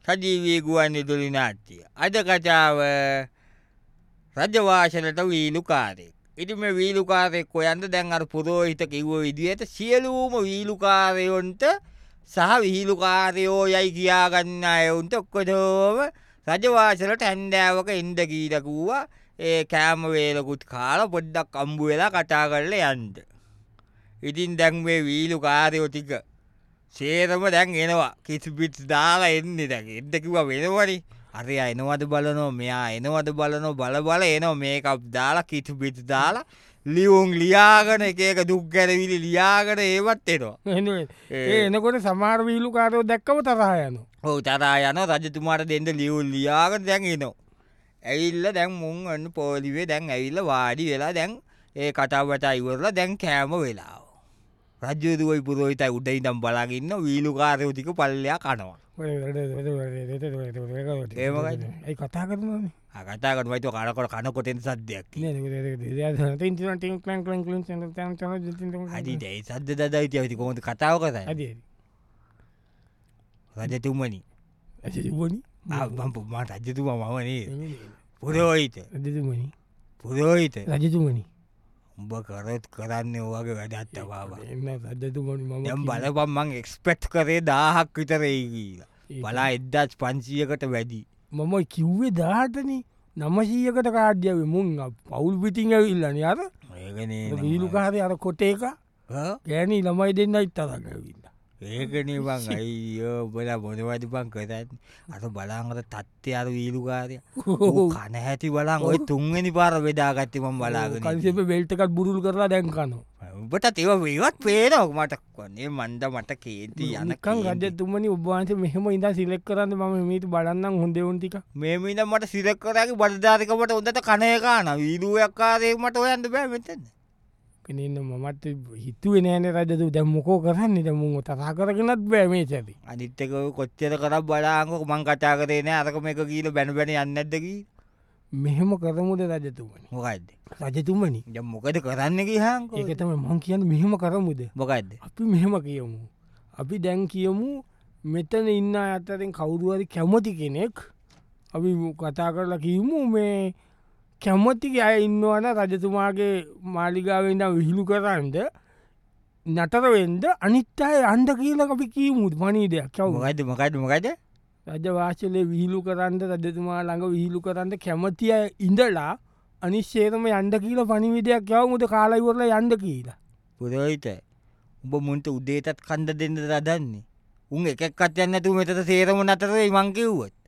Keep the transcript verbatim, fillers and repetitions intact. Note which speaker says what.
Speaker 1: සජීවී ගුවන්විදුලි නාට්‍ය. අද කතාව රජවාසලට වීලුකාරයෙක්. ඉතින් මේ වීලුකාරයෙක් හොයන්න දැන් අර පුරෝහිත කිව්ව විදිහට සියලුම වීලුකාරයොන්ට සහ විහිළුකාරයෝ යයි කියාගන්න අයවුන්ට ඔක්කොටම රජවාසලට හැන්දෑවක එන්න කියලා කිව්වා. ඒ කෑම වේලකුත් කාලා පොඩ්ඩක් අම්බු වෙලා කතා කරලා යන්න. ඉතින් දැන් මේ වීලුකාරයෝ ටික සේරම දැන් එනවා. කිසි පිටස් දාලා එන්නේ දැන්. එන්න කිව්වා වෙනවනේ. අරයා එනවද බලනවා, මෙයා එනවද බලනවා, බල බල එනවා මේකප් දාලා කිසි පිටස් දාලා ලියුම් ලියාගෙන එක එක දුක් ගැරවිලි ලියාගෙන ඒවත් එනවා.
Speaker 2: ඒ එනකොට සමහර වීලුකාරයෝ දැක්කම තරහා යනවා.
Speaker 1: ඔව් තරහා යනවා. රජතුමාට දෙන්න ලියුම් ලියාගෙන දැන් එනවා. ඇවිල්ලා දැන් මුන් අන්න පොලිවේ දැන් ඇවිල්ලා වාඩි වෙලා දැන් ඒ කතාවට ඉවරලා දැන් කෑම වෙලාව. රජුරුවයි පුරෝහිතයි උඩ ඉඳන් බලාගෙන ඉන්න වීලුකාරයෝ ටික පල්ලෙයා කනවා. ඒ මොකද?
Speaker 2: ඒ කතා කරනවානේ.
Speaker 1: ආ කතා කරනවා ඒක කනකොට කනකොට එන සද්දයක්. අදී ඒ සද්ද දදයි තියවිති කොහොමද කතාව කරන්නේ?
Speaker 2: අදී.
Speaker 1: රජතුමනි.
Speaker 2: රජතුමනි.
Speaker 1: ආ මම මම රජතුමා මම නේ. පුරෝහිත.
Speaker 2: රජතුමනි.
Speaker 1: පුරෝහිත.
Speaker 2: රජතුමනි.
Speaker 1: උඹ කරත් කරන්නේ ඔයගේ වැඩක් තමයි.
Speaker 2: එන්න රජතුමනි මම
Speaker 1: දැන් බලපන් මං එක්ස්පෙක්ට් කරේ දහයක් විතර එයි කියලා. බලා එක්දාස් පන්සීයකට වැඩි.
Speaker 2: මම කිව්වේ දහටනේ. නවසීයකට කාඩ්‍යවේ මුන් පවුල් පිටින් ඇවිල්ලානේ අර.
Speaker 1: ඒකනේ
Speaker 2: වීලුකාරේ අර කොටේ එක.
Speaker 1: හා
Speaker 2: ගෑණි ළමයි දෙන්නයි තරක් ඇවිල්ලා.
Speaker 1: ඒකනේ බං අයියෝ උඹලා මොනවද බං කරන්නේ? අර බලන් අර තත්ත්‍ය අර වීලුකාරයා. ඌ කන හැටි බලන් ඔය තුන්වෙනි පාර බෙදාගත්තේ මම බලාගෙන.
Speaker 2: කල්සිපේ බෙල්ට් එකක් බුරුල් කරලා දැන් කනවා.
Speaker 1: උඹටත් ඒව වේවත් පේනවා මට කොනේ මන්ද මට කේන්ති
Speaker 2: යනකම් රජතුමනි ඔබ වහන්සේ මෙහෙම ඉඳන් සිලෙක්ට් කරන්න මම මේක බලන්නම් හොඳේ උන් ටික.
Speaker 1: මේ මිනිහ මට සිලෙක්ට් කරාගේ බඩදාරිකමට හොඳට කන එක ආන වීලුවක් කාරේ මට හොයන්න බෑ මෙතන.
Speaker 2: කෙනෙන්න මමත් හිතුවේ නෑනේ රජතු දැන් මොකෝ කරන්නේ දැන් මුන් තරහ කරගෙනත් බෑ මේ සැරේ.
Speaker 1: අනිත් එක කොච්චර කරක් බලාංගෝ මං කතා කරේ නෑ අරක මේක කියලා බැන බැන යන්නේ නැද්ද කී.
Speaker 2: මෙහෙම කරමුද රජතුමනි?
Speaker 1: මොකද්ද?
Speaker 2: රජතුමනි.
Speaker 1: දැන් මොකද කරන්න ගියාංකෝ?
Speaker 2: ඒක තමයි මං කියන්නේ මෙහෙම කරමුද?
Speaker 1: මොකද්ද?
Speaker 2: අපි මෙහෙම කියමු. අපි දැන් කියමු මෙතන ඉන්න අය අතරින් කවුරු හරි කැමති කෙනෙක් අපි කතා කරලා කියමු මේ කැමති අය ඉන්නවන රජතුමාගේ මාලිගාවේ ඉඳන් විහිළු කරන්න නතර වෙන්න අනිත් අය යන්න කියලා අපි කියමු පණිවිඩයක්.
Speaker 1: මොකද්ද මොකද්ද මොකද්ද?
Speaker 2: රජවාසලේ විහිළු කරන්න රජතුමා ළඟ විහිළු කරන්න කැමති අය ඉඳලා අනිත් සේරම යන්න කියලා පණිවිඩයක් යවමුද කාලා ඉවරලා යන්න කියලා.
Speaker 1: පුරෝහිත උඹ මුන්ට උදේටත් කන්ද දෙන්න රදන්නේ. උන් එක එක්කත් යන්නේ නැතුව මෙතන සේරම නතර වෙයි මං කිව්වොත්.